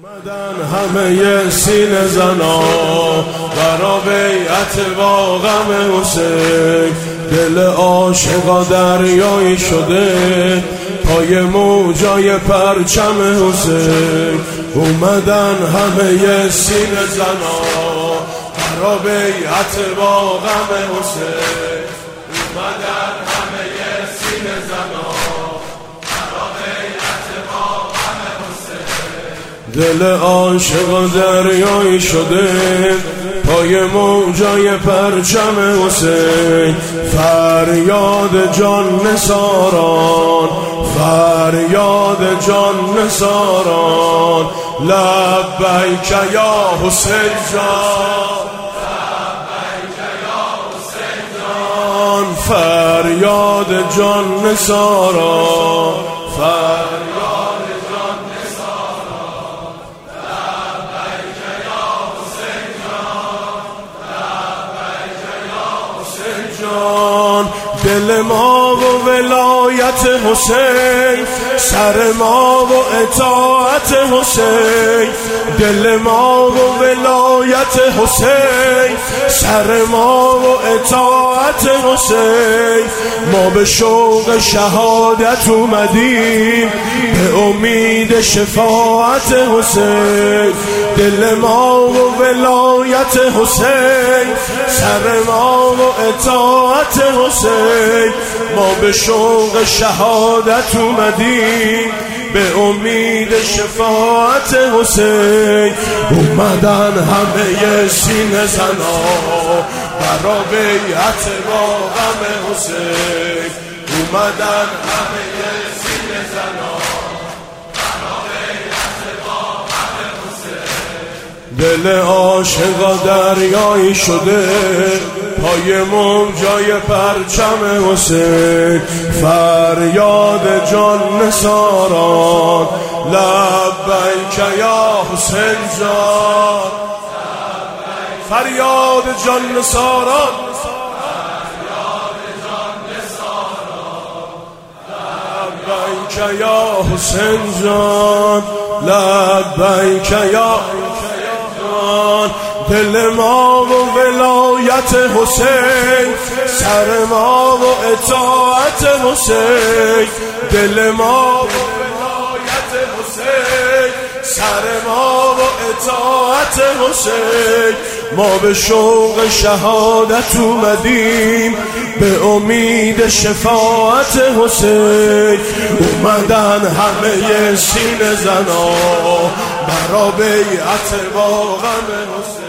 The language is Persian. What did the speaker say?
اومدن همه سینه زنا برا بیعت با غم حسین، دل عاشقا دریایی شده پای موجای پرچم حسین. اومدن همه سینه زنا برا بیعت با غم حسین، اومدن همه سینه زنا برا بیعت با غم حسین. دل عاشق دریایی شده پای موجای پرچم حسین. فریاد جان نثاران، فریاد جان نثاران، لبیک یا حسین جان، لبیک یا حسین جان. فریاد جان نثاران، فریاد جان نثاران، لبیک یا حسین جان، لبیک یا حسین جان. دل ما و ولایت حسین، سر ما و اطاعت حسین. دل ما و ولایت حسین، سر ما و اطاعت حسین. ما به شوق شهادت اومدیم به امید شفاعت حسین. دل ما و ولایت حسین، سر ما و اطاعت حسین. ما به شوق شهادت اومدیم به امید شفاعت حسین. اومدن همه سینه زنا برا بیعت با غم حسین، اومدن همه سینه زنا برا بیعت با غم حسین. دل عاشقا دریایی شده پای موجای پرچم حسین. فریاد جان نثاران، لبیک یا حسین جان. فریاد جان نثاران، فریاد جان نثاران، لبیک یا حسین جان، لبیک یا جان. دل ما و ولایت حسین، سر ما و اطاعت حسین. دل ما و ولایت حسین، سر ما و اطاعت حسین. ما به شوق شهادت اومدیم به امید شفاعت حسین. اومدن همه سینه زنا برا بیعت با غم حسین.